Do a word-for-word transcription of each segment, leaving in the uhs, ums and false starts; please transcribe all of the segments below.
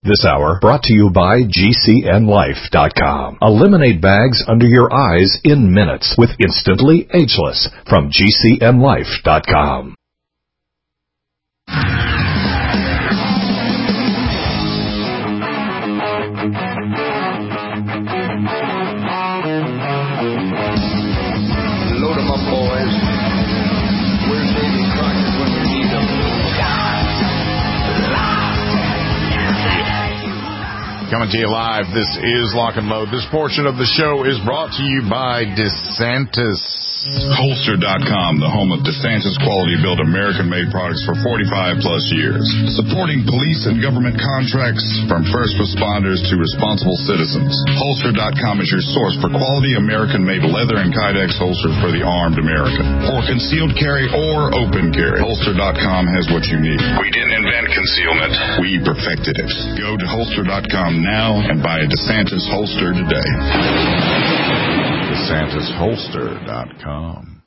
This hour brought to you by G C N Life dot com. Eliminate bags under your eyes in minutes with Instantly Ageless from G C N Life dot com. Load 'em up, boys. Where's Davy Crockett when you need him? Coming to you live, this is Lock and Load. This portion of the show is brought to you by DeSantis. Holster dot com, the home of DeSantis quality-built American-made products for forty-five plus years. Supporting police and government contracts from first responders to responsible citizens. Holster dot com is your source for quality American-made leather and Kydex holsters for the armed American. For concealed carry or open carry, Holster dot com has what you need. We didn't invent concealment. We perfected it. Go to Holster dot com now and buy a DeSantis holster today. DeSantis Holster dot com.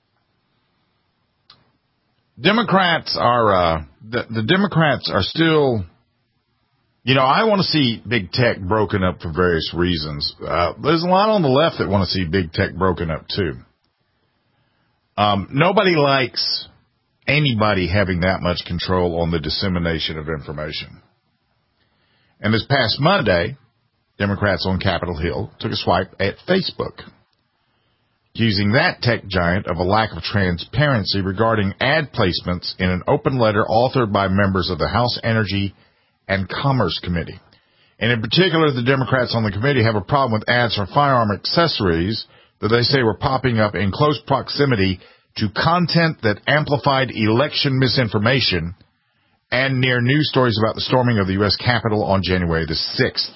Democrats are, uh, the, the Democrats are still, you know, I want to see big tech broken up for various reasons. Uh, there's a lot on the left that want to see big tech broken up too. Um, nobody likes anybody having that much control on the dissemination of information. And this past Monday, Democrats on Capitol Hill took a swipe at Facebook, accusing that tech giant of a lack of transparency regarding ad placements in an open letter authored by members of the House Energy and Commerce Committee. And in particular, the Democrats on the committee have a problem with ads for firearm accessories that they say were popping up in close proximity to content that amplified election misinformation and near news stories about the storming of the U S Capitol on January the sixth.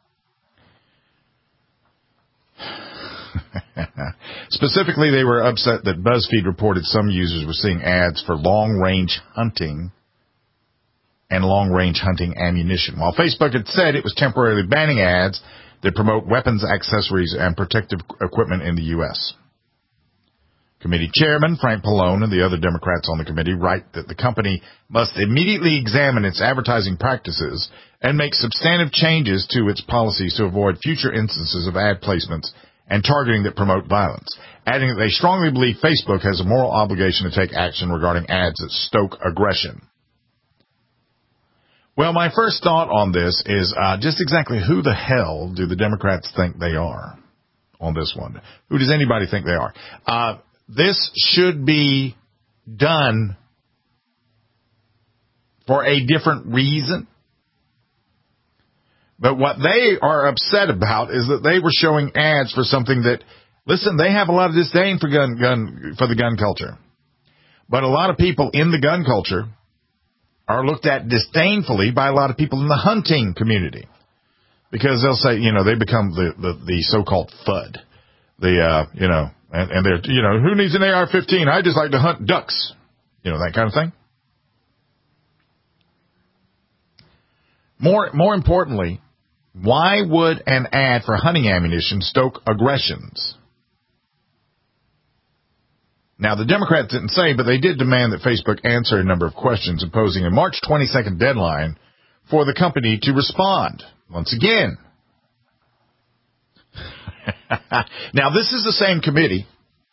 Specifically, they were upset that BuzzFeed reported some users were seeing ads for long-range hunting and long-range hunting ammunition, while Facebook had said it was temporarily banning ads that promote weapons, accessories, and protective equipment in the U S Committee Chairman Frank Pallone and the other Democrats on the committee write that the company must immediately examine its advertising practices and make substantive changes to its policies to avoid future instances of ad placements and targeting that promote violence, adding that they strongly believe Facebook has a moral obligation to take action regarding ads that stoke aggression. Well, my first thought on this is uh, just exactly who the hell do the Democrats think they are on this one? Who does anybody think they are? Uh, this should be done for a different reason. But what they are upset about is that they were showing ads for something that, listen, they have a lot of disdain for gun, gun, for the gun culture. But a lot of people in the gun culture are looked at disdainfully by a lot of people in the hunting community. Because they'll say, you know, they become the, the, the so-called FUD. The, uh, you know, and, and they're, you know, who needs an A R fifteen? I just like to hunt ducks. You know, that kind of thing. More, more importantly, why would an ad for hunting ammunition stoke aggressions? Now, the Democrats didn't say, but they did demand that Facebook answer a number of questions, imposing a March twenty-second deadline for the company to respond. Once again. Now, this is the same committee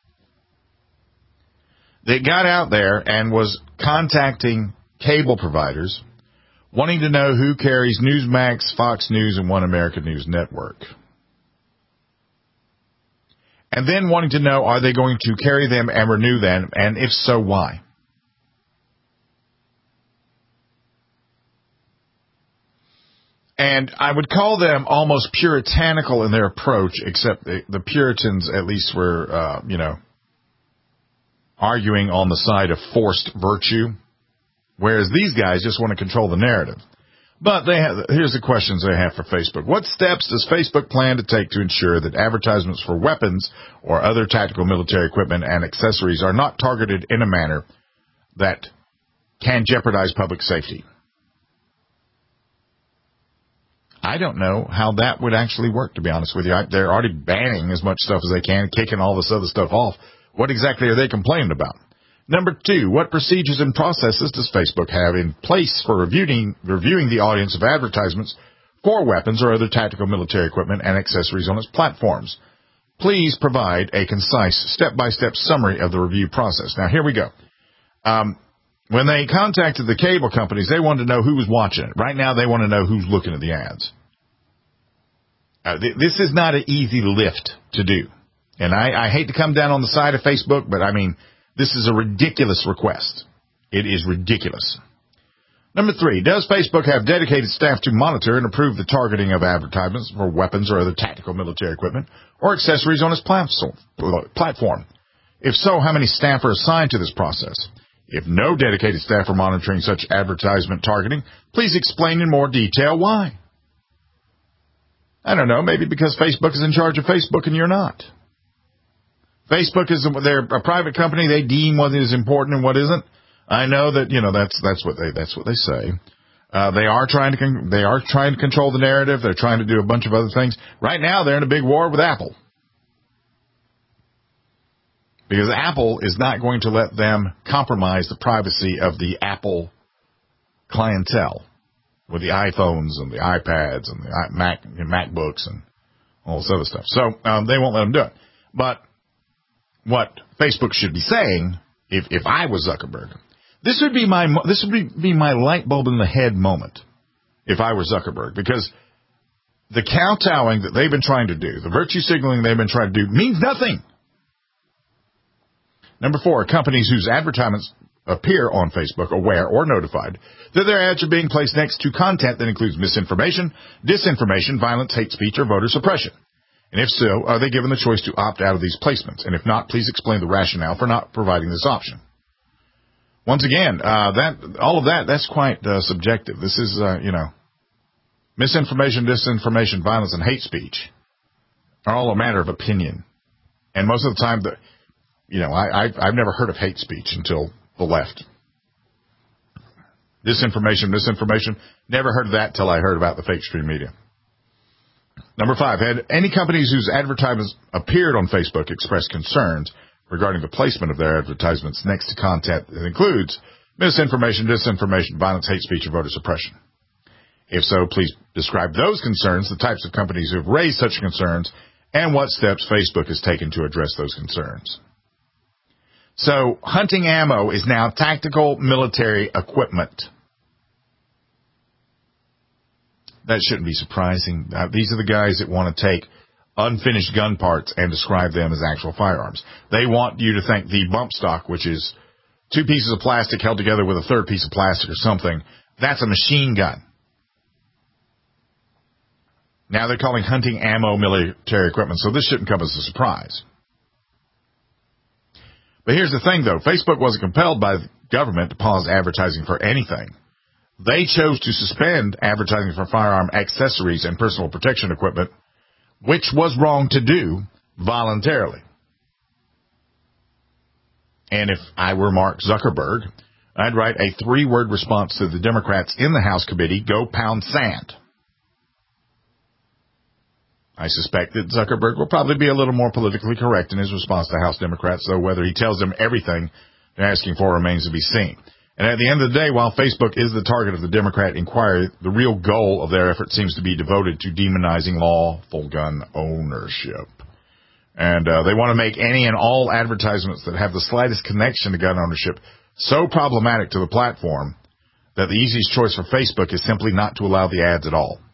that got out there and was contacting cable providers wanting to know who carries Newsmax, Fox News, and One American News Network. And then wanting to know, are they going to carry them and renew them, and if so, why? And I would call them almost puritanical in their approach, except the, the Puritans at least were, uh, you know, arguing on the side of forced virtue. Whereas these guys just want to control the narrative. But they have, here's the questions they have for Facebook. What steps does Facebook plan to take to ensure that advertisements for weapons or other tactical military equipment and accessories are not targeted in a manner that can jeopardize public safety? I don't know how that would actually work, to be honest with you. I, they're already banning as much stuff as they can, kicking all this other stuff off. What exactly are they complaining about? Number two, what procedures and processes does Facebook have in place for reviewing, reviewing the audience of advertisements for weapons or other tactical military equipment and accessories on its platforms? Please provide a concise step-by-step summary of the review process. Now, here we go. Um, when they contacted the cable companies, they wanted to know who was watching it. Right now, they want to know who's looking at the ads. Uh, th- this is not an easy lift to do. And I, I hate to come down on the side of Facebook, but I mean, this is a ridiculous request. It is ridiculous. Number three, does Facebook have dedicated staff to monitor and approve the targeting of advertisements for weapons or other tactical military equipment or accessories on its platform? If so, how many staff are assigned to this process? If no dedicated staff are monitoring such advertisement targeting, please explain in more detail why. I don't know, maybe because Facebook is in charge of Facebook and you're not. Facebook is they're a private company. They deem what is important and what isn't. I know that, you know, that's, that's what they, that's what they say. Uh, they are trying to, con- they are trying to control the narrative. They're trying to do a bunch of other things. Right now, they're in a big war with Apple. Because Apple is not going to let them compromise the privacy of the Apple clientele with the iPhones and the iPads and the Mac, and MacBooks and all this other stuff. So, um, they won't let them do it. But what Facebook should be saying, if, if I was Zuckerberg, this would be my, this would be, be my light bulb in the head moment if I were Zuckerberg, because the kowtowing that they've been trying to do, the virtue signaling they've been trying to do means nothing. Number four, companies whose advertisements appear on Facebook aware or notified that their ads are being placed next to content that includes misinformation, disinformation, violence, hate speech, or voter suppression. And if so, are they given the choice to opt out of these placements? And if not, please explain the rationale for not providing this option. Once again, uh, that all of that, that's quite uh, subjective. This is, uh, you know, misinformation, disinformation, violence, and hate speech are all a matter of opinion. And most of the time, the, you know, I, I've, I've never heard of hate speech until the left. Disinformation, misinformation, never heard of that till I heard about the fake stream media. Number five, had any companies whose advertisements appeared on Facebook expressed concerns regarding the placement of their advertisements next to content that includes misinformation, disinformation, violence, hate speech, or voter suppression? If so, please describe those concerns, the types of companies who have raised such concerns, and what steps Facebook has taken to address those concerns. So, hunting ammo is now tactical military equipment. That shouldn't be surprising. Uh, these are the guys that want to take unfinished gun parts and describe them as actual firearms. They want you to think the bump stock, which is two pieces of plastic held together with a third piece of plastic or something, that's a machine gun. Now they're calling hunting ammo military equipment, so this shouldn't come as a surprise. But here's the thing, though. Facebook wasn't compelled by the government to pause advertising for anything. They chose to suspend advertising for firearm accessories and personal protection equipment, which was wrong to do voluntarily. And if I were Mark Zuckerberg, I'd write a three-word response to the Democrats in the House committee, go pound sand. I suspect that Zuckerberg will probably be a little more politically correct in his response to House Democrats, though whether he tells them everything they're asking for remains to be seen. And at the end of the day, while Facebook is the target of the Democrat inquiry, the real goal of their effort seems to be devoted to demonizing lawful gun ownership. And uh, they want to make any and all advertisements that have the slightest connection to gun ownership so problematic to the platform that the easiest choice for Facebook is simply not to allow the ads at all.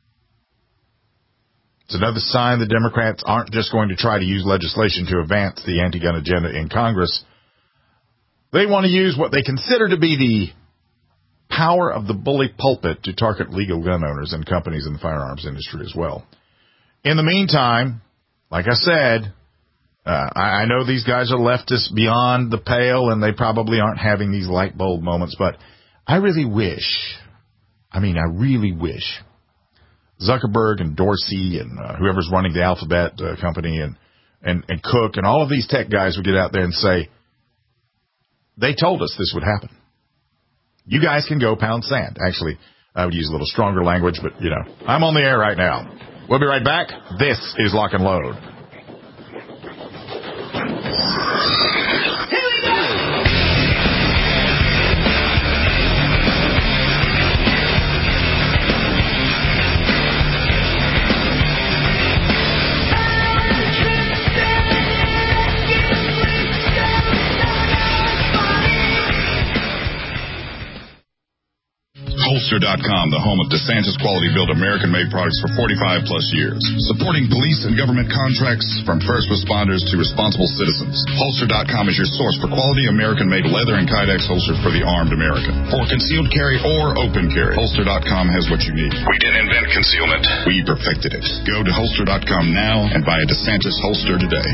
It's another sign the Democrats aren't just going to try to use legislation to advance the anti-gun agenda in Congress. They want to use what they consider to be the power of the bully pulpit to target legal gun owners and companies in the firearms industry as well. In the meantime, like I said, uh, I, I know these guys are leftists beyond the pale, and they probably aren't having these light bulb moments, but I really wish, I mean, I really wish Zuckerberg and Dorsey and uh, whoever's running the Alphabet uh, company and, and, and Cook and all of these tech guys would get out there and say, they told us this would happen. You guys can go pound sand. Actually, I would use a little stronger language, but, you know, I'm on the air right now. We'll be right back. This is Lock and Load. Here we go! Holster dot com, the home of DeSantis quality-built American-made products for forty-five plus years. Supporting police and government contracts from first responders to responsible citizens. Holster dot com is your source for quality American-made leather and Kydex holsters for the armed American. For concealed carry or open carry, Holster dot com has what you need. We didn't invent concealment. We perfected it. Go to Holster dot com now and buy a DeSantis holster today.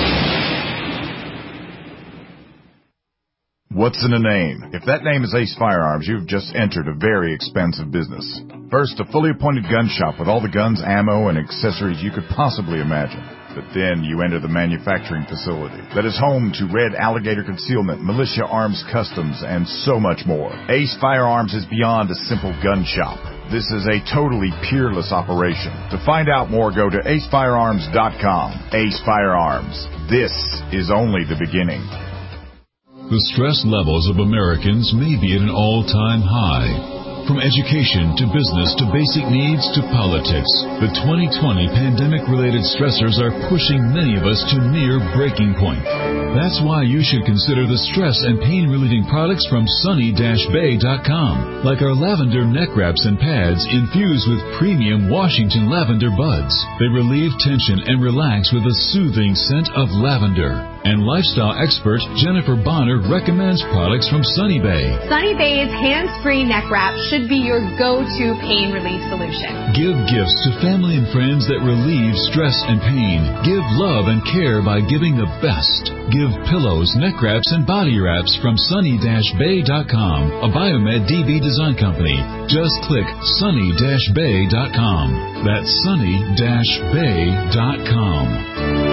What's in a name? If that name is Ace Firearms, you've just entered a very expensive business. First, a fully appointed gun shop with all the guns, ammo, and accessories you could possibly imagine. But then you enter the manufacturing facility that is home to Red Alligator Concealment, Militia Arms Customs, and so much more. Ace Firearms is beyond a simple gun shop. This is a totally peerless operation. To find out more, go to ace firearms dot com. Ace Firearms. This is only the beginning. The stress levels of Americans may be at an all-time high. From education to business to basic needs to politics, the twenty twenty pandemic-related stressors are pushing many of us to near breaking point. That's why you should consider the stress and pain-relieving products from sunny dash bay dot com, like our lavender neck wraps and pads infused with premium Washington lavender buds. They relieve tension and relax with a soothing scent of lavender. And lifestyle expert Jennifer Bonner recommends products from Sunny Bay. Sunny Bay's hands-free neck wrap should be your go-to pain relief solution. Give gifts to family and friends that relieve stress and pain. Give love and care by giving the best. Give pillows, neck wraps, and body wraps from sunny dash bay dot com, a Biomed D B design company. Just click sunny dash bay dot com. That's sunny dash bay dot com.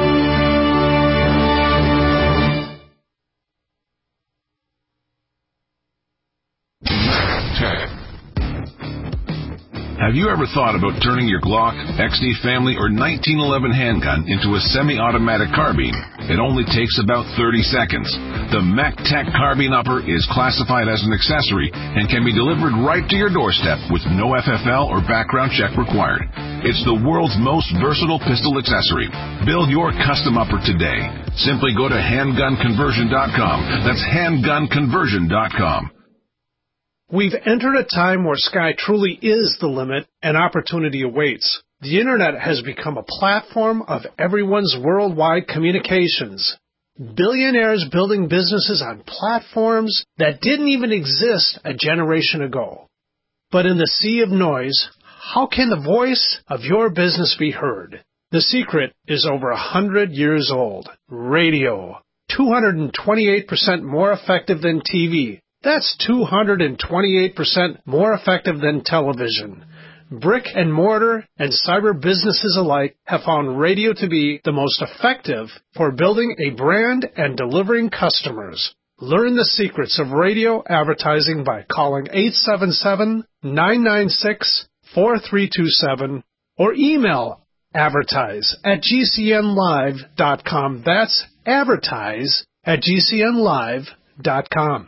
Have you ever thought about turning your Glock, X D Family, or nineteen eleven handgun into a semi-automatic carbine? It only takes about thirty seconds. The MacTac Carbine Upper is classified as an accessory and can be delivered right to your doorstep with no F F L or background check required. It's the world's most versatile pistol accessory. Build your custom upper today. Simply go to handgun conversion dot com. That's handgun conversion dot com. We've entered a time where sky truly is the limit and opportunity awaits. The Internet has become a platform of everyone's worldwide communications. Billionaires building businesses on platforms that didn't even exist a generation ago. But in the sea of noise, how can the voice of your business be heard? The secret is over a hundred years old. Radio. two hundred twenty-eight percent more effective than T V. That's two hundred twenty-eight percent more effective than television. Brick and mortar and cyber businesses alike have found radio to be the most effective for building a brand and delivering customers. Learn the secrets of radio advertising by calling eight seven seven, nine nine six, four three two seven or email advertise at g c n live dot com. That's advertise at g c n live dot com.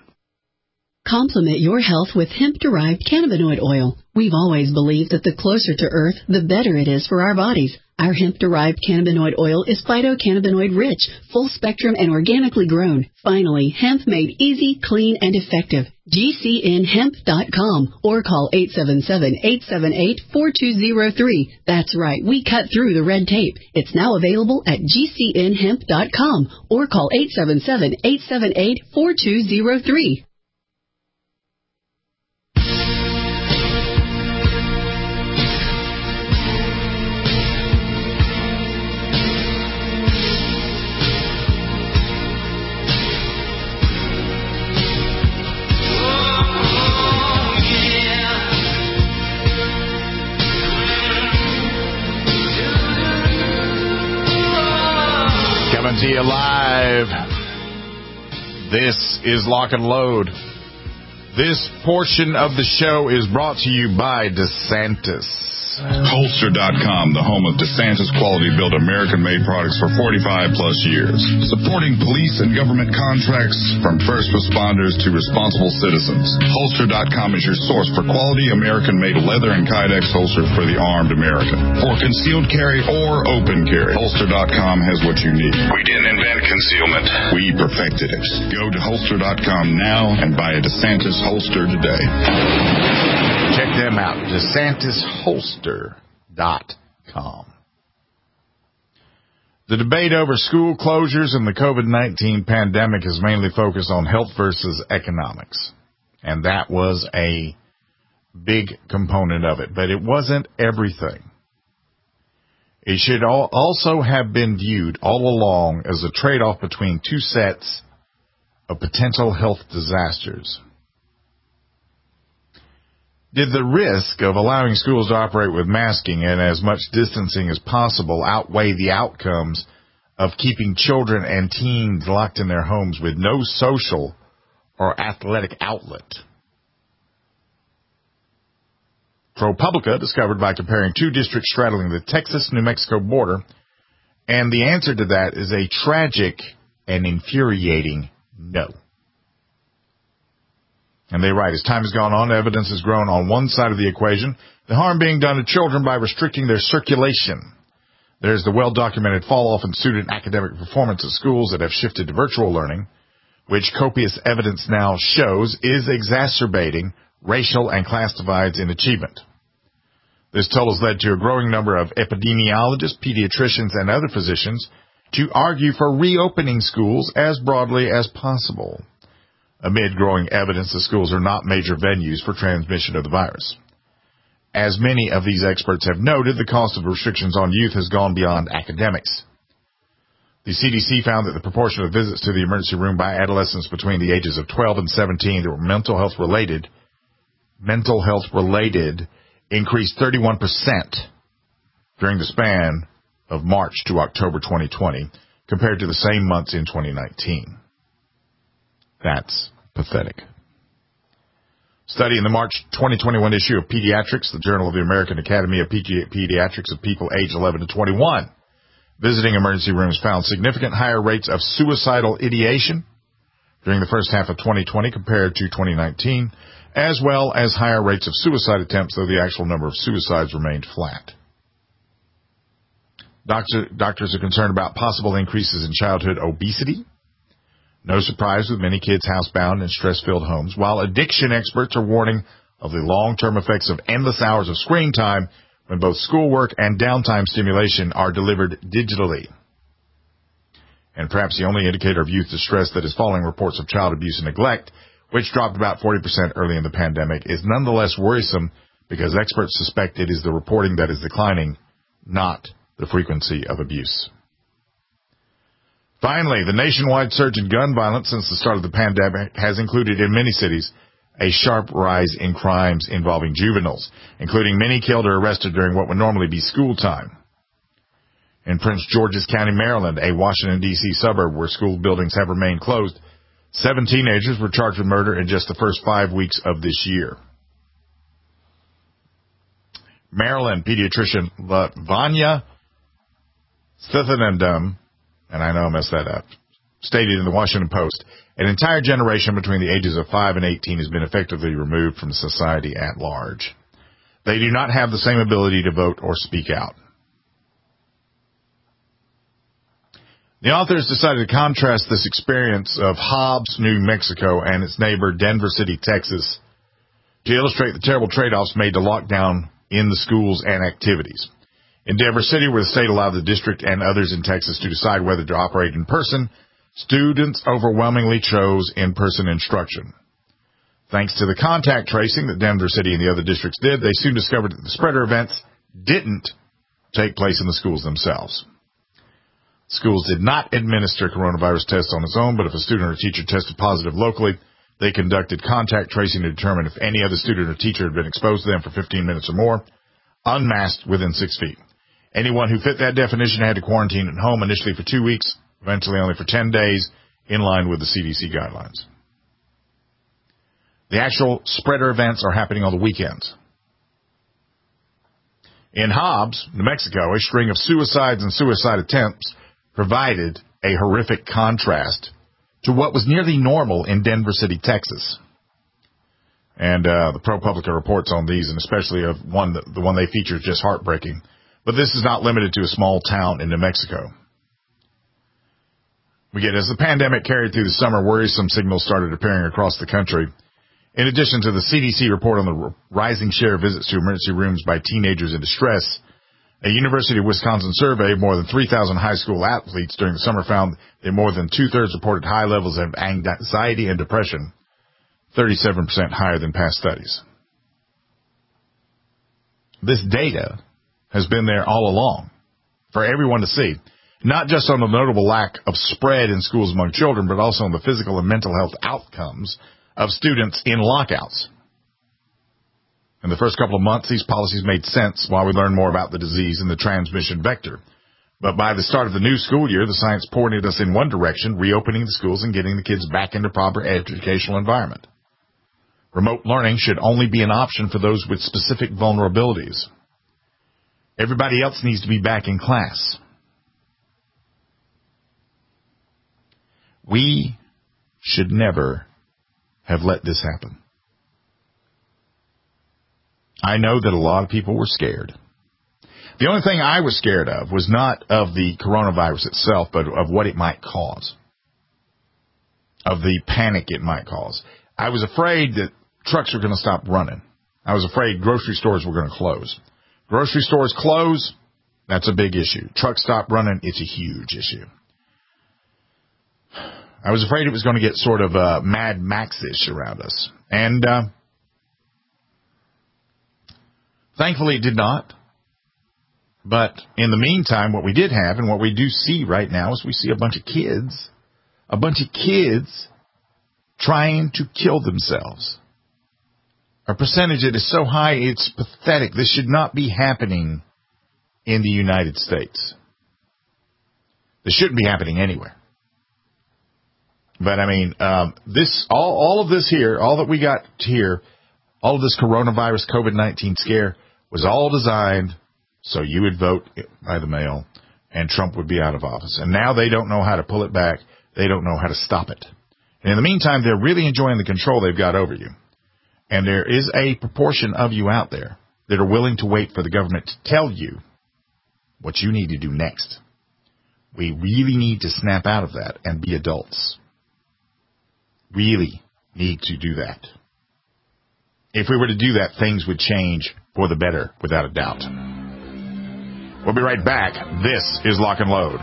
Complement your health with hemp-derived cannabinoid oil. We've always believed that the closer to Earth, the better it is for our bodies. Our hemp-derived cannabinoid oil is phytocannabinoid-rich, full-spectrum, and organically grown. Finally, hemp made easy, clean, and effective. G C N hemp dot com or call eight seven seven, eight seven eight, four two zero three. That's right, we cut through the red tape. It's now available at G C N hemp dot com or call eight seven seven, eight seven eight, four two zero three. Coming to you live. This is Lock and Load. This portion of the show is brought to you by DeSantis. Holster dot com, the home of DeSantis quality-built American-made products for forty-five plus years. Supporting police and government contracts from first responders to responsible citizens. Holster dot com is your source for quality American-made leather and Kydex holsters for the armed American. For concealed carry or open carry, Holster dot com has what you need. We didn't invent concealment. We perfected it. Go to Holster dot com now and buy a DeSantis holster today. Check them out, DeSantis Holster dot com. The debate over school closures and the COVID nineteen pandemic is mainly focused on health versus economics. And that was a big component of it. But it wasn't everything. It should all also have been viewed all along as a trade-off between two sets of potential health disasters. Did the risk of allowing schools to operate with masking and as much distancing as possible outweigh the outcomes of keeping children and teens locked in their homes with no social or athletic outlet? ProPublica discovered by comparing two districts straddling the Texas-New Mexico border, and the answer to that is a tragic and infuriating no. And they write, as time has gone on, evidence has grown on one side of the equation, the harm being done to children by restricting their circulation. There's the well-documented fall-off in student academic performance at schools that have shifted to virtual learning, which copious evidence now shows is exacerbating racial and class divides in achievement. This total has led to a growing number of epidemiologists, pediatricians, and other physicians to argue for reopening schools as broadly as possible, amid growing evidence that schools are not major venues for transmission of the virus. As many of these experts have noted, the cost of restrictions on youth has gone beyond academics. The C D C found that the proportion of visits to the emergency room by adolescents between the ages of twelve and seventeen that were mental health related, mental health related, increased thirty-one percent during the span of March to October twenty twenty compared to the same months in twenty nineteen. That's pathetic. Study in the March twenty twenty-one issue of Pediatrics, the Journal of the American Academy of Pedi- Pediatrics of people aged eleven to twenty-one, visiting emergency rooms found significant higher rates of suicidal ideation during the first half of twenty twenty compared to twenty nineteen, as well as higher rates of suicide attempts, though the actual number of suicides remained flat. Doctor, doctors are concerned about possible increases in childhood obesity. No surprise with many kids housebound in stress-filled homes, while addiction experts are warning of the long-term effects of endless hours of screen time when both schoolwork and downtime stimulation are delivered digitally. And perhaps the only indicator of youth distress that is following reports of child abuse and neglect, which dropped about forty percent early in the pandemic, is nonetheless worrisome because experts suspect it is the reporting that is declining, not the frequency of abuse. Finally, the nationwide surge in gun violence since the start of the pandemic has included in many cities a sharp rise in crimes involving juveniles, including many killed or arrested during what would normally be school time. In Prince George's County, Maryland, a Washington, D C suburb where school buildings have remained closed, seven teenagers were charged with murder in just the first five weeks of this year. Maryland pediatrician Vanya Stithenandum, and I know I messed that up, stated in the Washington Post, an entire generation between the ages of five and eighteen has been effectively removed from society at large. They do not have the same ability to vote or speak out. The authors decided to contrast this experience of Hobbs, New Mexico, and its neighbor Denver City, Texas, to illustrate the terrible trade-offs made to lockdown in the schools and activities. In Denver City, where the state allowed the district and others in Texas to decide whether to operate in person, students overwhelmingly chose in-person instruction. Thanks to the contact tracing that Denver City and the other districts did, they soon discovered that the spreader events didn't take place in the schools themselves. Schools did not administer coronavirus tests on its own, but if a student or teacher tested positive locally, they conducted contact tracing to determine if any other student or teacher had been exposed to them for fifteen minutes or more, unmasked within six feet. Anyone who fit that definition had to quarantine at home initially for two weeks, eventually only for ten days, in line with the C D C guidelines. The actual spreader events are happening on the weekends. In Hobbs, New Mexico, a string of suicides and suicide attempts provided a horrific contrast to what was nearly normal in Denver City, Texas. And uh, the ProPublica reports on these, and especially of one, the one they feature is just heartbreaking. But this is not limited to a small town in New Mexico. We get, as the pandemic carried through the summer, worrisome signals started appearing across the country. In addition to the C D C report on the rising share of visits to emergency rooms by teenagers in distress, a University of Wisconsin survey of more than three thousand high school athletes during the summer found that more than two-thirds reported high levels of anxiety and depression, thirty-seven percent higher than past studies. This data has been there all along for everyone to see, not just on the notable lack of spread in schools among children, but also on the physical and mental health outcomes of students in lockouts. In the first couple of months, these policies made sense while we learned more about the disease and the transmission vector. But by the start of the new school year, the science pointed us in one direction, reopening the schools and getting the kids back into proper educational environment. Remote learning should only be an option for those with specific vulnerabilities. Everybody else needs to be back in class. We should never have let this happen. I know that a lot of people were scared. The only thing I was scared of was not of the coronavirus itself, but of what it might cause, of the panic it might cause. I was afraid that trucks were going to stop running. I was afraid grocery stores were going to close. Grocery stores close, that's a big issue. Trucks stop running, it's a huge issue. I was afraid it was going to get sort of uh, Mad Max-ish around us. And uh, thankfully it did not. But in the meantime, what we did have and what we do see right now is we see a bunch of kids, a bunch of kids trying to kill themselves. Our percentage it is so high, it's pathetic. This should not be happening in the United States. This shouldn't be happening anywhere. But, I mean, um, this all, all of this here, all that we got here, all of this coronavirus COVID nineteen scare was all designed so you would vote by the mail and Trump would be out of office. And now they don't know how to pull it back. They don't know how to stop it. And in the meantime, they're really enjoying the control they've got over you. And there is a proportion of you out there that are willing to wait for the government to tell you what you need to do next. We really need to snap out of that and be adults. Really need to do that. If we were to do that, things would change for the better, without a doubt. We'll be right back. This is Lock and Load.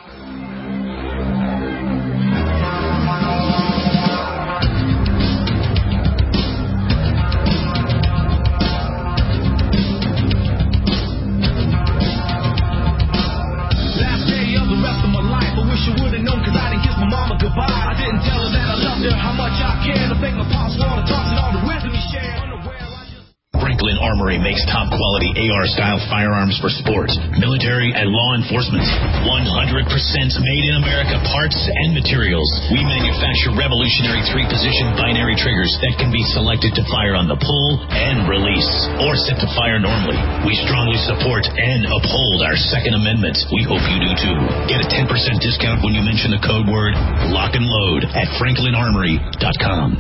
Last day of the rest of my life, I wish I would have known because I didn't kiss my mama goodbye. I didn't tell her that I loved her, how much I cared. I think my pops wanted to toss and all the wisdom he shared. Franklin Armory makes top-quality A R-style firearms for sport, military, and law enforcement. one hundred percent made in America parts and materials. We manufacture revolutionary three-position binary triggers that can be selected to fire on the pull and release, or set to fire normally. We strongly support and uphold our Second Amendment. We hope you do too. Get a ten percent discount when you mention the code word Lock and Load at franklin armory dot com.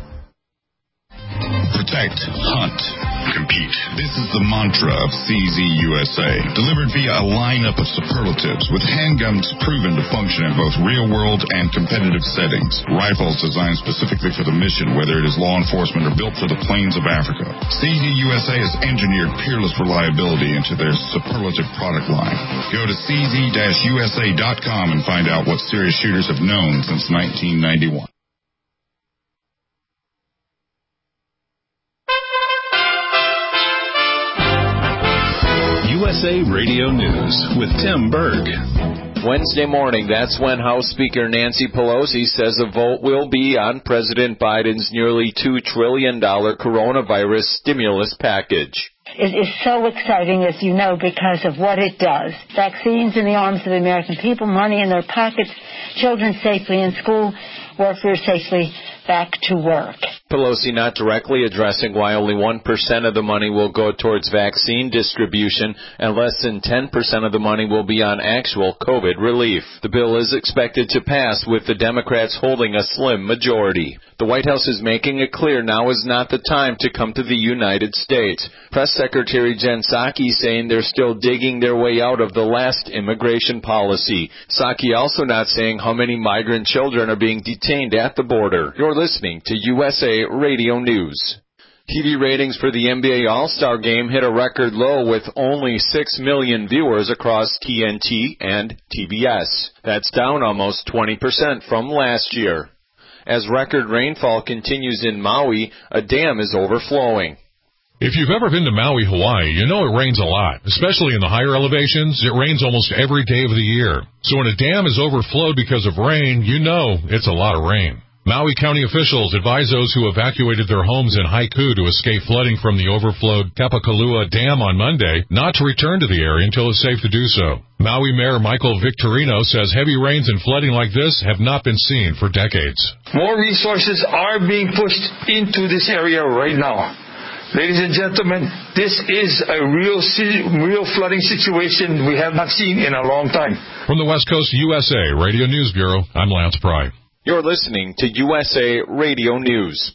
Protect, hunt, compete. This is the mantra of C Z U S A, delivered via a lineup of superlatives with handguns proven to function in both real-world and competitive settings. Rifles designed specifically for the mission, whether it is law enforcement or built for the plains of Africa. C Z U S A has engineered peerless reliability into their superlative product line. Go to c z dash u s a dot com and find out what serious shooters have known since nineteen ninety-one. U S A Radio News with Tim Berg. Wednesday morning, that's when House Speaker Nancy Pelosi says a vote will be on President Biden's nearly two trillion dollars coronavirus stimulus package. It is so exciting, as you know, because of what it does. Vaccines in the arms of the American people, money in their pockets, children safely in school, workers safely back to work. Pelosi not directly addressing why only one percent of the money will go towards vaccine distribution and less than ten percent of the money will be on actual COVID relief. The bill is expected to pass with the Democrats holding a slim majority. The White House is making it clear now is not the time to come to the United States. Press Secretary Jen Psaki saying they're still digging their way out of the last immigration policy. Psaki also not saying how many migrant children are being detained at the border. You're listening to U S A A Radio News. T V ratings for the N B A All-Star Game hit a record low with only six million viewers across T N T and T B S. That's down almost twenty percent from last year. As record rainfall continues in Maui, a dam is overflowing. If you've ever been to Maui, Hawaii, you know it rains a lot. Especially in the higher elevations, it rains almost every day of the year. So when a dam is overflowed because of rain, you know it's a lot of rain. Maui County officials advise those who evacuated their homes in Haiku to escape flooding from the overflowed Kapakalua Dam on Monday not to return to the area until it's safe to do so. Maui Mayor Michael Victorino says heavy rains and flooding like this have not been seen for decades. More resources are being pushed into this area right now. Ladies and gentlemen, this is a real real flooding situation we have not seen in a long time. From the West Coast U S A Radio News Bureau, I'm Lance Pry. You're listening to U S A Radio News.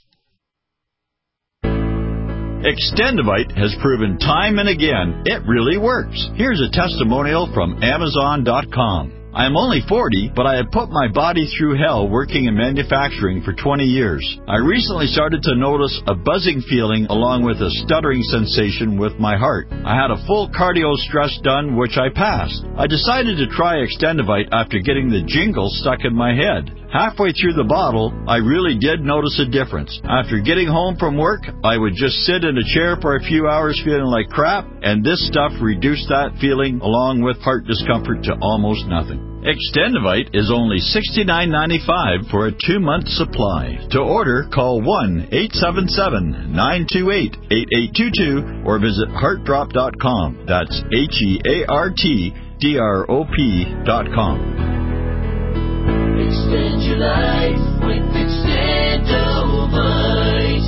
Extendivite has proven time and again it really works. Here's a testimonial from Amazon dot com. I'm only forty, but I have put my body through hell working in manufacturing for twenty years. I recently started to notice a buzzing feeling along with a stuttering sensation with my heart. I had a full cardio stress done, which I passed. I decided to try Extendivite after getting the jingle stuck in my head. Halfway through the bottle, I really did notice a difference. After getting home from work, I would just sit in a chair for a few hours feeling like crap, and this stuff reduced that feeling along with heart discomfort to almost nothing. Extendivite is only sixty-nine ninety-five for a two-month supply. To order, call one eight seven seven, nine two eight, eight eight two two or visit heart drop dot com. That's H E A R T D R O P dot com. Extend your life with Extendivite.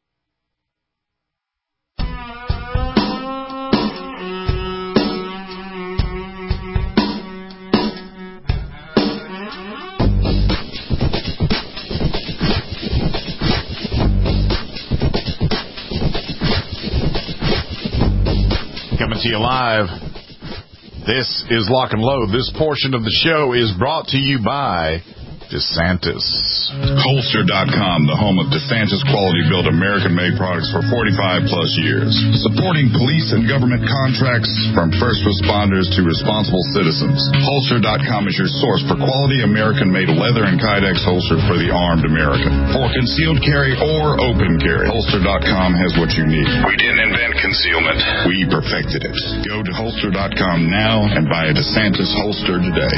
Coming to you live. This is Lock and Load. This portion of the show is brought to you by DeSantis. Holster dot com, the home of DeSantis quality-built American-made products for forty-five plus years. Supporting police and government contracts from first responders to responsible citizens. Holster dot com is your source for quality American-made leather and Kydex holsters for the armed American. For concealed carry or open carry, Holster dot com has what you need. We didn't invent concealment. We perfected it. Go to Holster dot com now and buy a DeSantis holster today.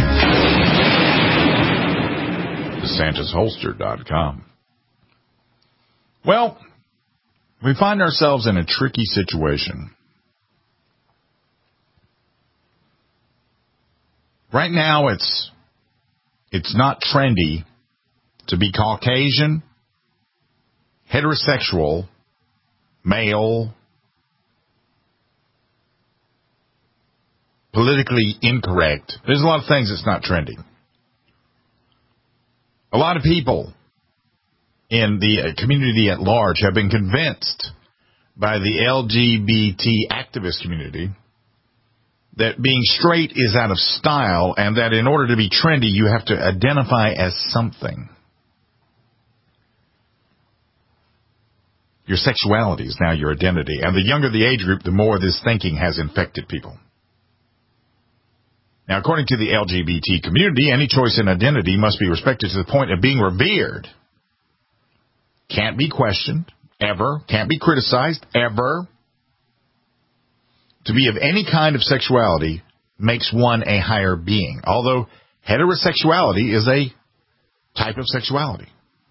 DeSantis Holster dot com. Well, we find ourselves in a tricky situation. Right now, it's it's not trendy to be Caucasian, heterosexual, male, politically incorrect. There's a lot of things that's not trendy. A lot of people in the community at large have been convinced by the L G B T activist community that being straight is out of style and that in order to be trendy, you have to identify as something. Your sexuality is now your identity. And the younger the age group, the more this thinking has infected people. Now, according to the L G B T community, any choice in identity must be respected to the point of being revered. Can't be questioned, ever. Can't be criticized, ever. To be of any kind of sexuality makes one a higher being, although heterosexuality is a type of sexuality.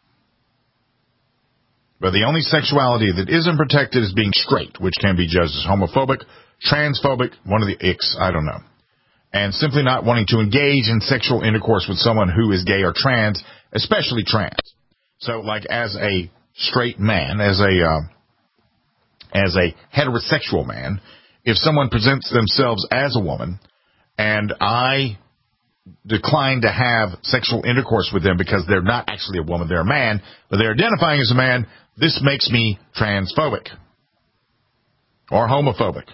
But the only sexuality that isn't protected is being straight, which can be judged as homophobic, transphobic, one of the icks, I don't know. And simply not wanting to engage in sexual intercourse with someone who is gay or trans, especially trans. So, like, as a straight man, as a uh, as a heterosexual man, if someone presents themselves as a woman and I decline to have sexual intercourse with them because they're not actually a woman, they're a man, but they're identifying as a man, this makes me transphobic or homophobic.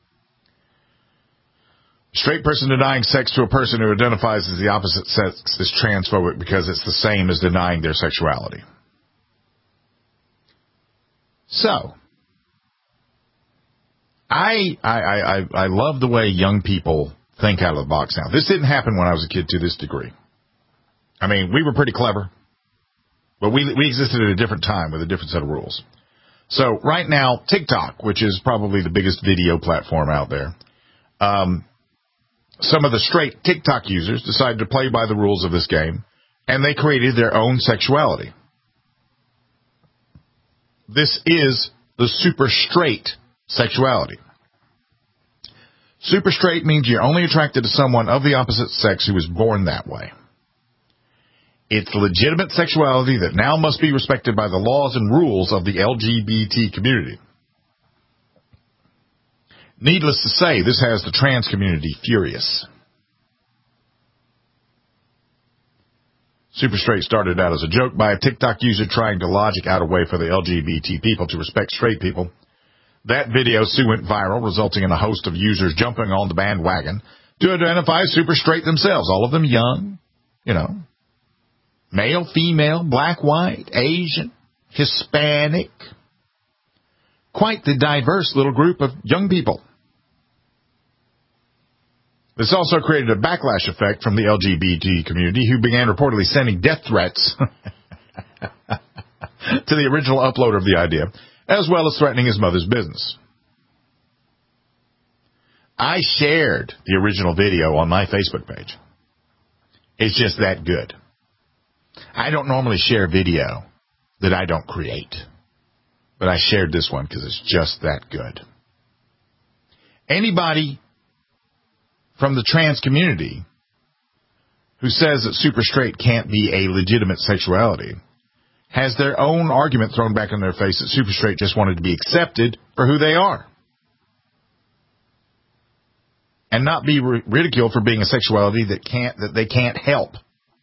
A straight person denying sex to a person who identifies as the opposite sex is transphobic because it's the same as denying their sexuality. so. I, I, I, I love the way young people think out of the box now. This didn't happen when I was a kid to this degree. I mean, we were pretty clever, but we, we existed at a different time with a different set of rules. So right now, TikTok, which is probably the biggest video platform out there, um, some of the straight TikTok users decided to play by the rules of this game, and they created their own sexuality. This is the super straight sexuality. Super straight means you're only attracted to someone of the opposite sex who was born that way. It's legitimate sexuality that now must be respected by the laws and rules of the L G B T community. Needless to say, this has the trans community furious. Super straight started out as a joke by a TikTok user trying to logic out a way for the L G B T people to respect straight people. That video soon went viral, resulting in a host of users jumping on the bandwagon to identify super straight themselves, all of them young, you know, male, female, black, white, Asian, Hispanic. Quite the diverse little group of young people. This also created a backlash effect from the L G B T community, who began reportedly sending death threats to the original uploader of the idea, as well as threatening his mother's business. I shared the original video on my Facebook page. It's just that good. I don't normally share video that I don't create, but I shared this one because it's just that good. Anybody from the trans community who says that super straight can't be a legitimate sexuality has their own argument thrown back in their face that super straight just wanted to be accepted for who they are and not be ridiculed for being a sexuality that can't that they can't help,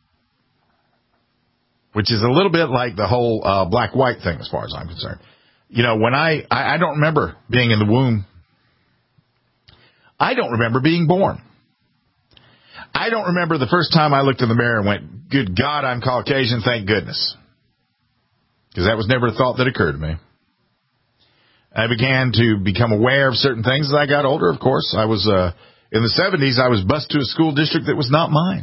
which is a little bit like the whole uh, black-white thing as far as I'm concerned. You know, when I, I I don't remember being in the womb. I don't remember being born. I don't remember the first time I looked in the mirror and went, good God, I'm Caucasian, thank goodness. Because that was never a thought that occurred to me. I began to become aware of certain things as I got older, of course. I was, uh, in the seventies, I was bused to a school district that was not mine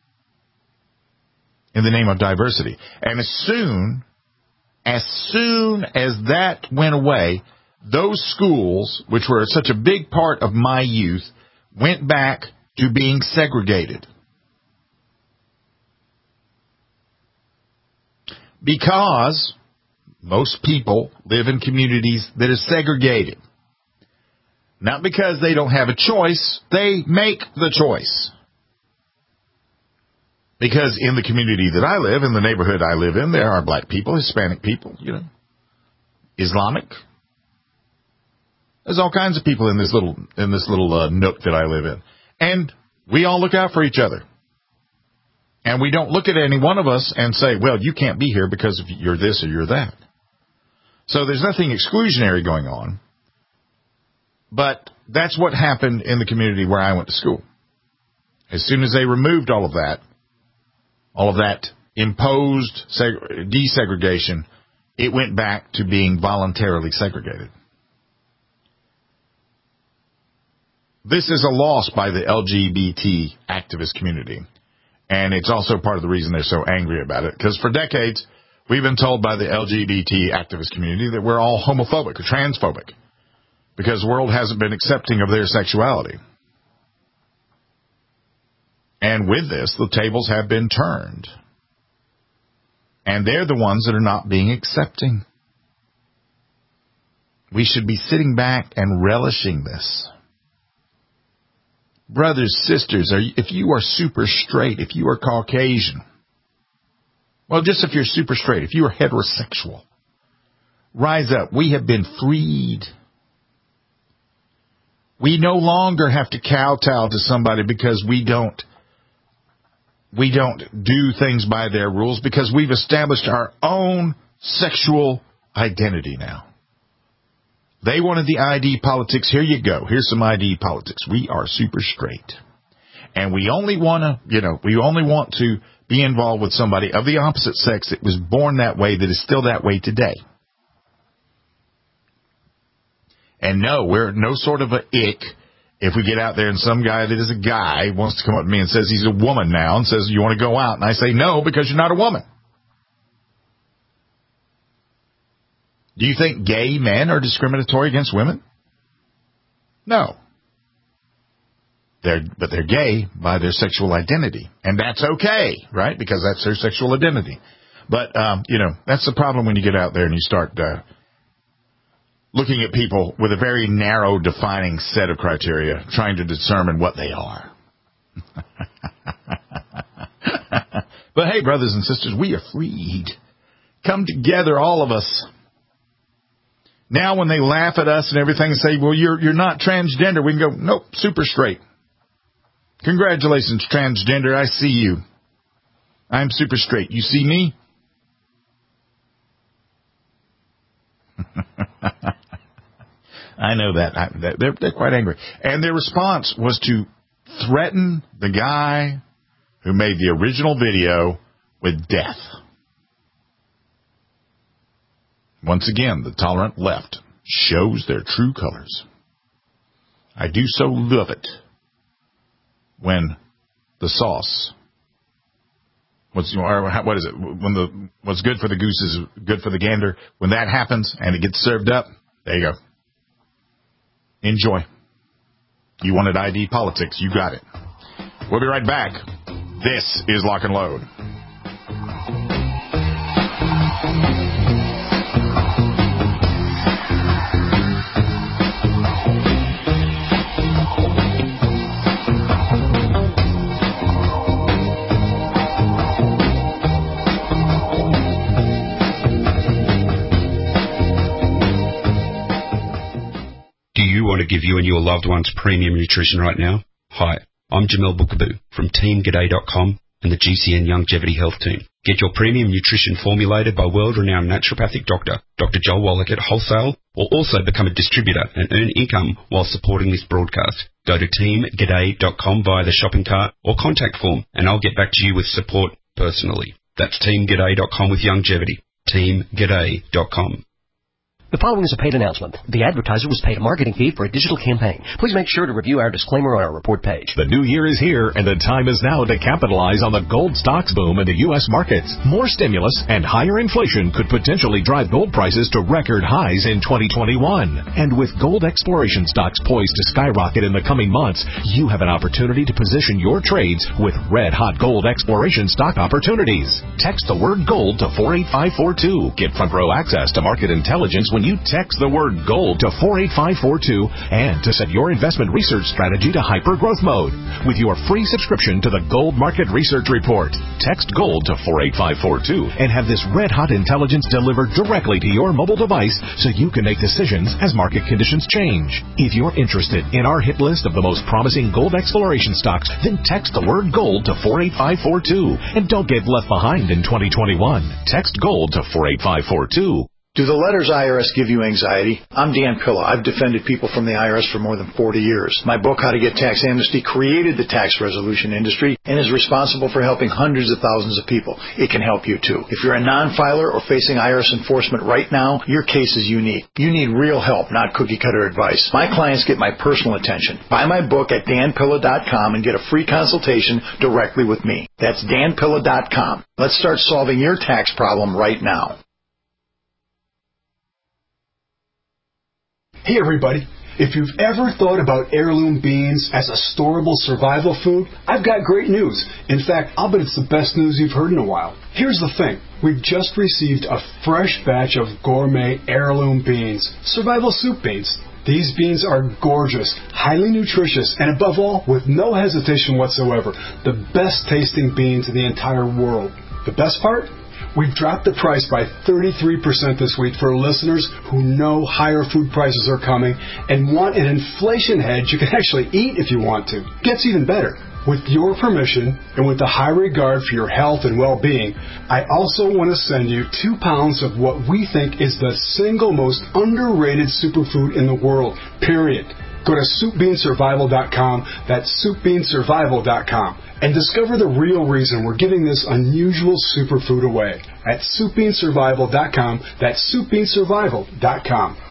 in the name of diversity. And as soon, as soon as that went away, those schools, which were such a big part of my youth, went back to being segregated. Because most people live in communities that are segregated. Not because they don't have a choice, they make the choice. Because in the community that I live, in the neighborhood I live in, there are black people, Hispanic people, you know, Islamic. There's all kinds of people in this little in this little uh, nook that I live in. And we all look out for each other. And we don't look at any one of us and say, well, you can't be here because you're this or you're that. So there's nothing exclusionary going on. But that's what happened in the community where I went to school. As soon as they removed all of that, all of that imposed seg- desegregation, it went back to being voluntarily segregated. This is a loss by the L G B T activist community. And it's also part of the reason they're so angry about it. Because for decades, we've been told by the L G B T activist community that we're all homophobic or transphobic. Because the world hasn't been accepting of their sexuality. And with this, the tables have been turned. And they're the ones that are not being accepting. We should be sitting back and relishing this. Brothers, sisters, are you, if you are super straight, if you are Caucasian, well, just if you're super straight, if you are heterosexual, rise up. We have been freed. We no longer have to kowtow to somebody because we don't we don't do things by their rules, because we've established our own sexual identity now. They wanted the I D politics. Here you go. Here's some I D politics. We are super straight. And we only want to, you know, we only want to be involved with somebody of the opposite sex that was born that way, that is still that way today. And no, we're no sort of a ick if we get out there and some guy that is a guy wants to come up to me and says he's a woman now and says, you want to go out? And I say, no, because you're not a woman. Do you think gay men are discriminatory against women? No. They're, but they're gay by their sexual identity. And that's okay, right? Because that's their sexual identity. But, um, you know, that's the problem when you get out there and you start uh, looking at people with a very narrow defining set of criteria, trying to determine what they are. But hey, brothers and sisters, we are freed. Come together, all of us. Now when they laugh at us and everything and say, well, you're you're not transgender, we can go, nope, super straight. Congratulations, transgender, I see you. I'm super straight. You see me? I know that. I, they're, they're quite angry. And their response was to threaten the guy who made the original video with death. Once again, the tolerant left shows their true colors. I do so love it when the sauce, what's, or what is it? When the what's good for the goose is good for the gander. When that happens and it gets served up, there you go. Enjoy. You wanted I D politics, you got it. We'll be right back. This is Lock and Load. Want to give you and your loved ones premium nutrition right now? Hi, I'm Jamel Bookaboo from team g'day dot com and the G C N Longevity Health Team. Get your premium nutrition formulated by world-renowned naturopathic doctor, Doctor Joel Wallach at Wholesale, or also become a distributor and earn income while supporting this broadcast. Go to team g'day dot com via the shopping cart or contact form, and I'll get back to you with support personally. That's team g'day dot com with longevity. team g'day dot com. The following is a paid announcement. The advertiser was paid a marketing fee for a digital campaign. Please make sure to review our disclaimer on our report page. The new year is here, and the time is now to capitalize on the gold stocks boom in the U S markets. More stimulus and higher inflation could potentially drive gold prices to record highs in twenty twenty-one. And with gold exploration stocks poised to skyrocket in the coming months, you have an opportunity to position your trades with red-hot gold exploration stock opportunities. Text the word GOLD to four eight five four two. Get front row access to market intelligence when you text the word GOLD to four eight five four two and to set your investment research strategy to hyper-growth mode with your free subscription to the Gold Market Research Report. Text GOLD to four eight five four two and have this red-hot intelligence delivered directly to your mobile device so you can make decisions as market conditions change. If you're interested in our hit list of the most promising gold exploration stocks, then text the word GOLD to four eight five four two and don't get left behind in twenty twenty-one. Text GOLD to four eight five four two. Do the letters I R S give you anxiety? I'm Dan Pilla. I've defended people from the I R S for more than forty years. My book, How to Get Tax Amnesty, created the tax resolution industry and is responsible for helping hundreds of thousands of people. It can help you, too. If you're a non-filer or facing I R S enforcement right now, your case is unique. You need real help, not cookie-cutter advice. My clients get my personal attention. Buy my book at dan pilla dot com and get a free consultation directly with me. That's dan pilla dot com. Let's start solving your tax problem right now. Hey everybody, if you've ever thought about heirloom beans as a storable survival food, I've got great news. In fact, I'll bet it's the best news you've heard in a while. Here's the thing. We've just received a fresh batch of gourmet heirloom beans, survival soup beans. These beans are gorgeous, highly nutritious, and above all, with no hesitation whatsoever, the best tasting beans in the entire world. The best part? We've dropped the price by thirty-three percent this week for listeners who know higher food prices are coming and want an inflation hedge you can actually eat if you want to. Gets even better. With your permission and with the high regard for your health and well-being, I also want to send you two pounds of what we think is the single most underrated superfood in the world, period. Go to soup bean survival dot com, that's soup bean survival dot com, and discover the real reason we're giving this unusual superfood away at soup bean survival dot com, that's soup bean survival dot com.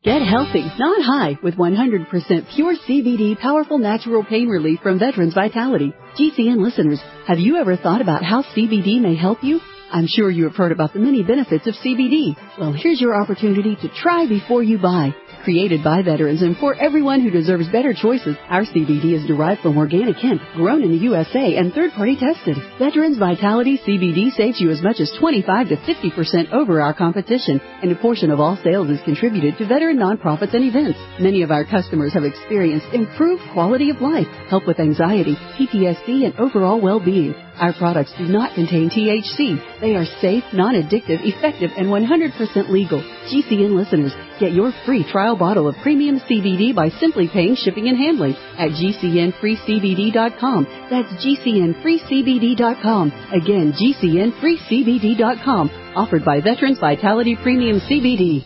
Get healthy, not high, with one hundred percent pure C B D powerful natural pain relief from Veterans Vitality. G C N listeners, have you ever thought about how C B D may help you? I'm sure you have heard about the many benefits of C B D. Well, here's your opportunity to try before you buy. Created by veterans and for everyone who deserves better choices, our C B D is derived from organic hemp, grown in the U S A and third-party tested. Veterans Vitality C B D saves you as much as twenty-five to fifty percent over our competition, and a portion of all sales is contributed to veteran nonprofits and events. Many of our customers have experienced improved quality of life, help with anxiety, P T S D, and overall well-being. Our products do not contain T H C. They are safe, non-addictive, effective, and one hundred percent legal. G C N listeners, get your free trial bottle of premium C B D by simply paying shipping and handling at G C N free C B D dot com. That's G C N free C B D dot com. Again, G C N free C B D dot com. Offered by Veterans Vitality Premium C B D.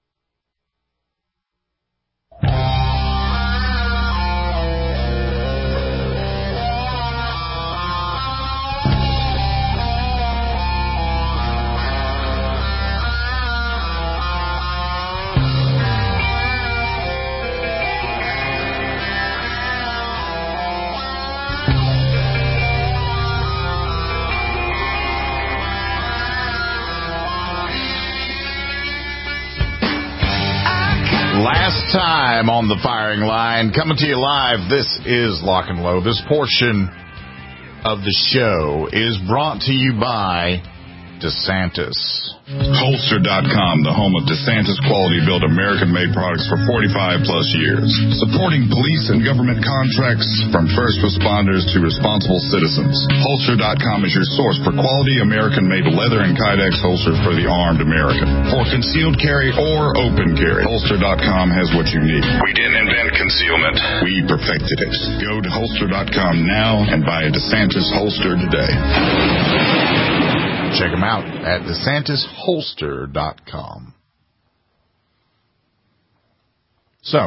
Last time on the firing line, coming to you live, this is Lock and Load. This portion of the show is brought to you by DeSantis. Holster dot com, the home of DeSantis quality-built American-made products for forty-five plus years. Supporting police and government contracts from first responders to responsible citizens. Holster dot com is your source for quality American-made leather and Kydex holsters for the armed American. For concealed carry or open carry, Holster dot com has what you need. We didn't invent concealment. We perfected it. Go to Holster dot com now and buy a DeSantis holster today. Check them out at DeSantis Holster dot com. So,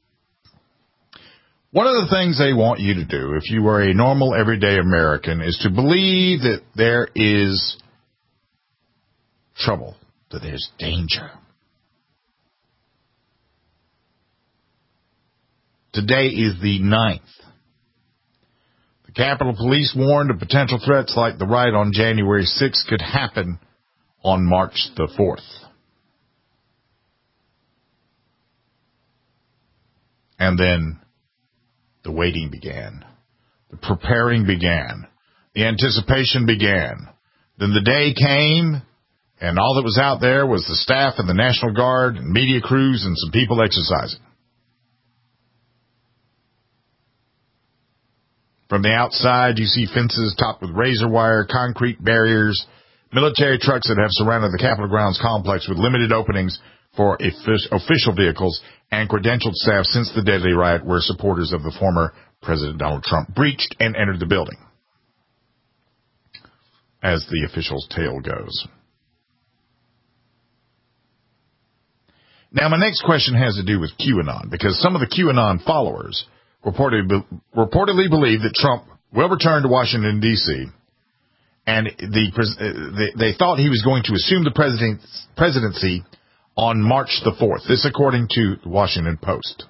one of the things they want you to do, if you are a normal, everyday American, is to believe that there is trouble, that there's danger. Today is the ninth. The Capitol Police warned of potential threats like the riot on January sixth could happen on March the fourth. And then the waiting began. The preparing began. The anticipation began. Then the day came, and all that was out there was the staff and the National Guard and media crews and some people exercising. From the outside, you see fences topped with razor wire, concrete barriers, military trucks that have surrounded the Capitol grounds complex with limited openings for official vehicles and credentialed staff since the deadly riot where supporters of the former President Donald Trump breached and entered the building, as the official's tale goes. Now, my next question has to do with QAnon, because some of the QAnon followers Reportedly, reportedly believe that Trump will return to Washington, D C, and the, they, they thought he was going to assume the president, presidency on March the fourth. This according to the Washington Post.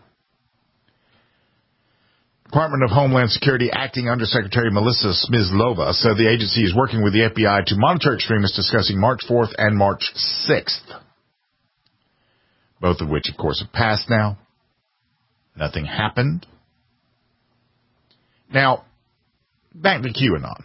Department of Homeland Security Acting Undersecretary Melissa Smyslova said the agency is working with the F B I to monitor extremists discussing March fourth and March sixth, both of which, of course, have passed now. Nothing happened. Now, back to QAnon.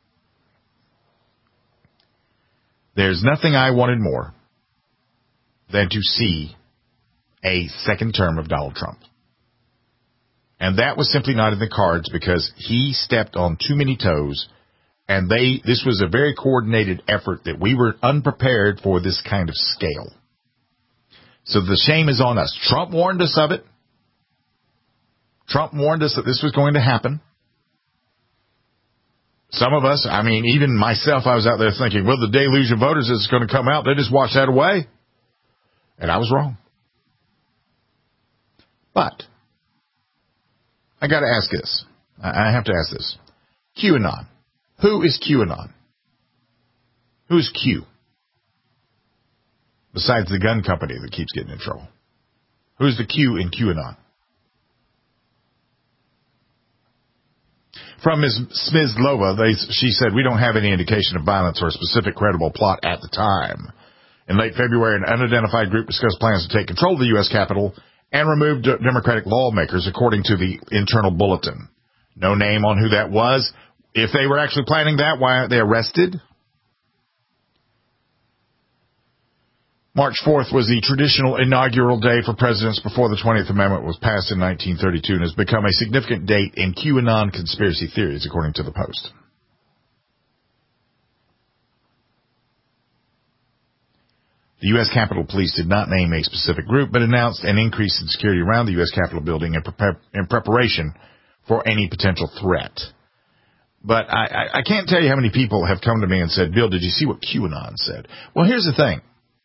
There's nothing I wanted more than to see a second term of Donald Trump. And that was simply not in the cards because he stepped on too many toes, and they this was a very coordinated effort that we were unprepared for this kind of scale. So the shame is on us. Trump warned us of it. Trump warned us that this was going to happen. Some of us, I mean, even myself, I was out there thinking, well, the deluge of voters is going to come out. They just wash that away. And I was wrong. But I got to ask this. I have to ask this. QAnon. Who is QAnon? Who's Q? Besides the gun company that keeps getting in trouble. Who's the Q in QAnon? From Miz Smyslova, they, she said, we don't have any indication of violence or a specific credible plot at the time. In late February, an unidentified group discussed plans to take control of the U S Capitol and remove d- Democratic lawmakers, according to the internal bulletin. No name on who that was. If they were actually planning that, why aren't they arrested? March fourth was the traditional inaugural day for presidents before the twentieth Amendment was passed in nineteen thirty-two and has become a significant date in QAnon conspiracy theories, according to the Post. The U S Capitol Police did not name a specific group, but announced an increase in security around the U S Capitol building in, pre- in preparation for any potential threat. But I, I, I can't tell you how many people have come to me and said, Bill, did you see what QAnon said? Well, here's the thing.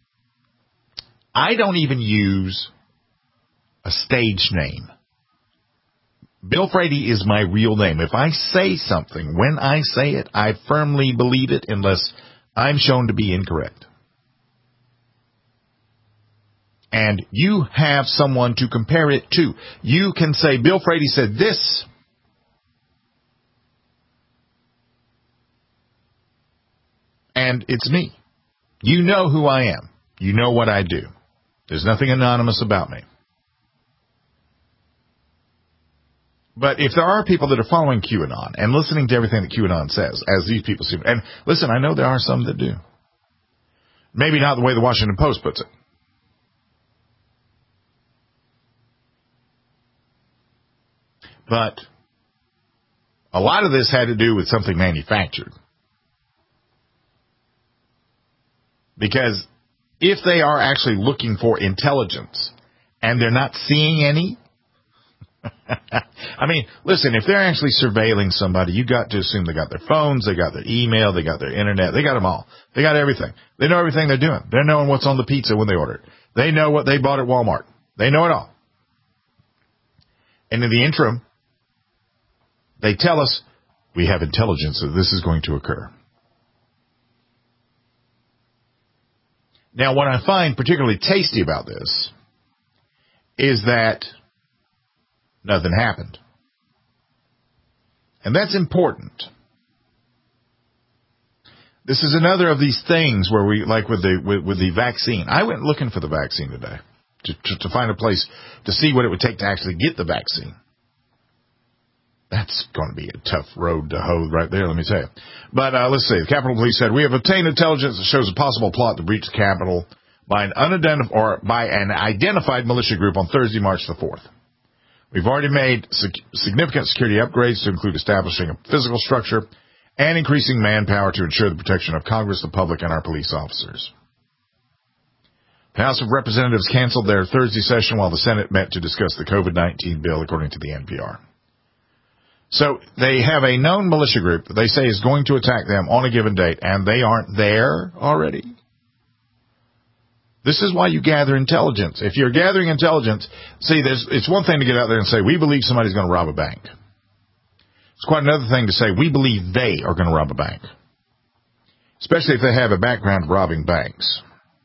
I don't even use a stage name. Bill Frady is my real name. If I say something, when I say it, I firmly believe it unless I'm shown to be incorrect. And you have someone to compare it to. You can say, Bill Frady said this. And it's me. You know who I am. You know what I do. There's nothing anonymous about me. But if there are people that are following QAnon and listening to everything that QAnon says, as these people seem, and listen, I know there are some that do. Maybe not the way the Washington Post puts it. But a lot of this had to do with something manufactured. Because if they are actually looking for intelligence and they're not seeing any, I mean, listen, if they're actually surveilling somebody, you got to assume they got their phones, they got their email, they got their internet, they got them all. They got everything. They know everything they're doing. They're knowing what's on the pizza when they order it. They know what they bought at Walmart. They know it all. And in the interim, they tell us we have intelligence that this is going to occur. Now, what I find particularly tasty about this is that nothing happened. And that's important. This is another of these things where we, like with the with, with the vaccine. I went looking for the vaccine today to, to, to find a place to see what it would take to actually get the vaccine. That's going to be a tough road to hoe right there, let me tell you. But uh, let's see. The Capitol Police said, we have obtained intelligence that shows a possible plot to breach the Capitol by an unidentified or by an identified militia group on Thursday, March the fourth. We've already made significant security upgrades to include establishing a physical structure and increasing manpower to ensure the protection of Congress, the public, and our police officers. The House of Representatives canceled their Thursday session while the Senate met to discuss the COVID nineteen bill, according to the N P R. So they have a known militia group that they say is going to attack them on a given date, and they aren't there already. This is why you gather intelligence. If you're gathering intelligence, see, there's, it's one thing to get out there and say, we believe somebody's going to rob a bank. It's quite another thing to say, we believe they are going to rob a bank. Especially if they have a background of robbing banks.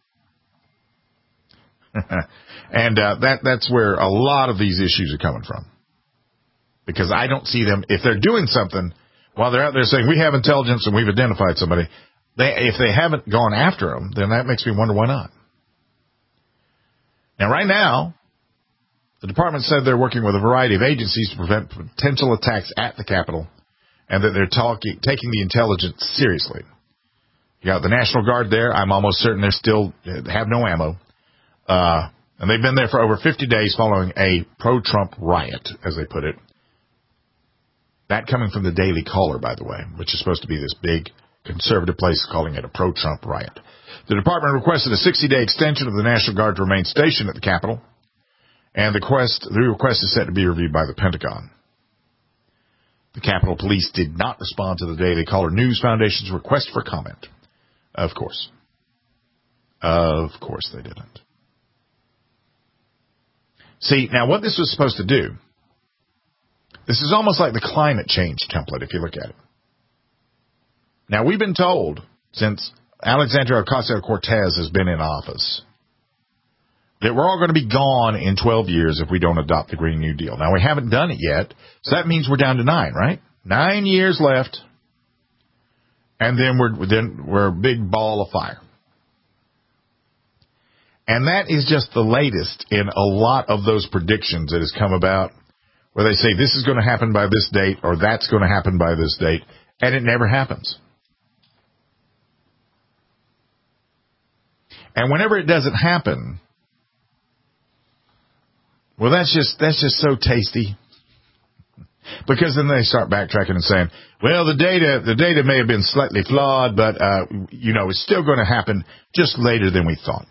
and uh, that that's where a lot of these issues are coming from. Because I don't see them, if they're doing something, while they're out there saying, we have intelligence and we've identified somebody, they, if they haven't gone after them, then that makes me wonder why not. Now, right now, the department said they're working with a variety of agencies to prevent potential attacks at the Capitol and that they're talking, taking the intelligence seriously. You got the National Guard there. I'm almost certain they're still have no ammo. Uh, and they've been there for over fifty days following a pro-Trump riot, as they put it. That coming from the Daily Caller, by the way, which is supposed to be this big conservative place, calling it a pro-Trump riot. The department requested a sixty-day extension of the National Guard to remain stationed at the Capitol, and the request, the request is set to be reviewed by the Pentagon. The Capitol Police did not respond to the Daily Caller News Foundation's request for comment. Of course. Of course they didn't. See, now what this was supposed to do, this is almost like the climate change template, if you look at it. Now, we've been told, since Alexandria Ocasio-Cortez has been in office, that we're all going to be gone in twelve years if we don't adopt the Green New Deal. Now, we haven't done it yet, so that means we're down to nine, right? Nine years left, and then we're then we're a big ball of fire. And that is just the latest in a lot of those predictions that has come about, where they say this is going to happen by this date or that's going to happen by this date, and it never happens. And whenever it doesn't happen, well, that's just that's just so tasty. Because then they start backtracking and saying, well, the data the data may have been slightly flawed, but uh, you know, it's still going to happen just later than we thought.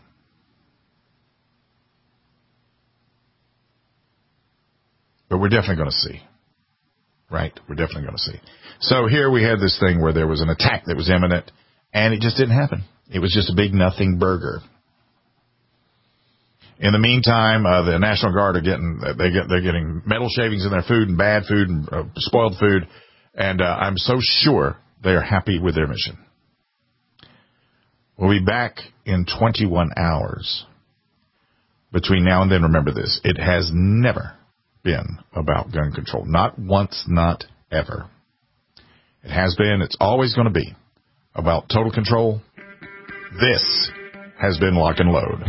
But we're definitely going to see. Right? We're definitely going to see. So here we had this thing where there was an attack that was imminent, and it just didn't happen. It was just a big nothing burger. In the meantime, uh, the National Guard are getting they get they're getting metal shavings in their food and bad food and uh, spoiled food, and uh, I'm so sure they are happy with their mission. We'll be back in twenty-one hours. Between now and then, remember this: it has never been about gun control. Not once, not ever. It has been, it's always going to be about total control. This has been Lock and Load.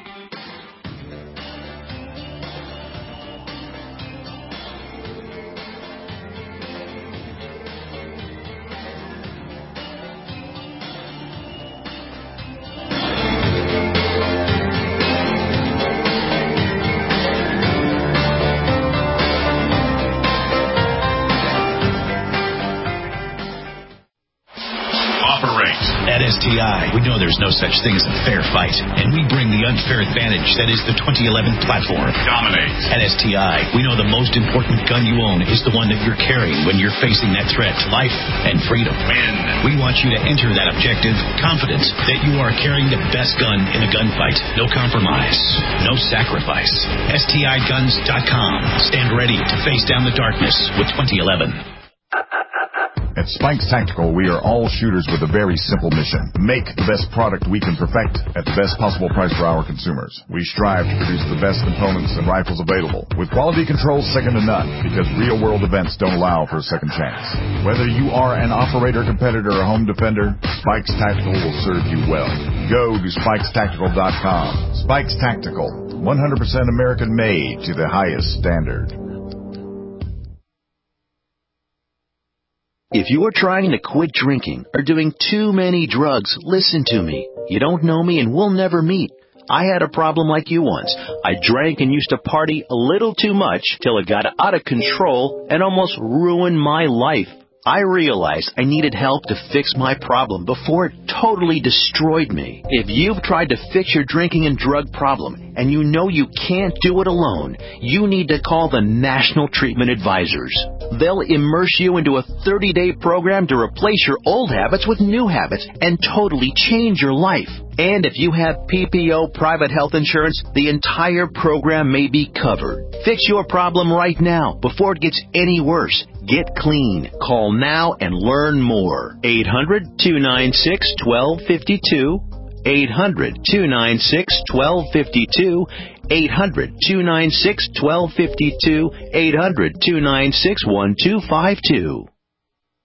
We know there's no such thing as a fair fight, and we bring the unfair advantage that is the twenty eleven platform. Dominate. At S T I, we know the most important gun you own is the one that you're carrying when you're facing that threat to life and freedom. Win. We want you to enter that objective confident that you are carrying the best gun in a gunfight. No compromise, no sacrifice. S T I guns dot com. Stand ready to face down the darkness with twenty eleven. At Spikes Tactical, we are all shooters with a very simple mission. Make the best product we can perfect at the best possible price for our consumers. We strive to produce the best components and rifles available, with quality control second to none, because real-world events don't allow for a second chance. Whether you are an operator, competitor, or home defender, Spikes Tactical will serve you well. Go to Spikes Tactical dot com. Spikes Tactical, one hundred percent American-made to the highest standard. If you are trying to quit drinking or doing too many drugs, listen to me. You don't know me and we'll never meet. I had a problem like you once. I drank and used to party a little too much till it got out of control and almost ruined my life. I realized I needed help to fix my problem before it totally destroyed me. If you've tried to fix your drinking and drug problem and you know you can't do it alone, you need to call the National Treatment Advisors. They'll immerse you into a thirty-day program to replace your old habits with new habits and totally change your life. And if you have P P O private health insurance, the entire program may be covered. Fix your problem right now before it gets any worse. Get clean. Call now and learn more. eight hundred, two nine six, one two five two. eight hundred, two nine six, one two five two. eight hundred, two nine six, one two five two. eight hundred, two nine six, one two five two.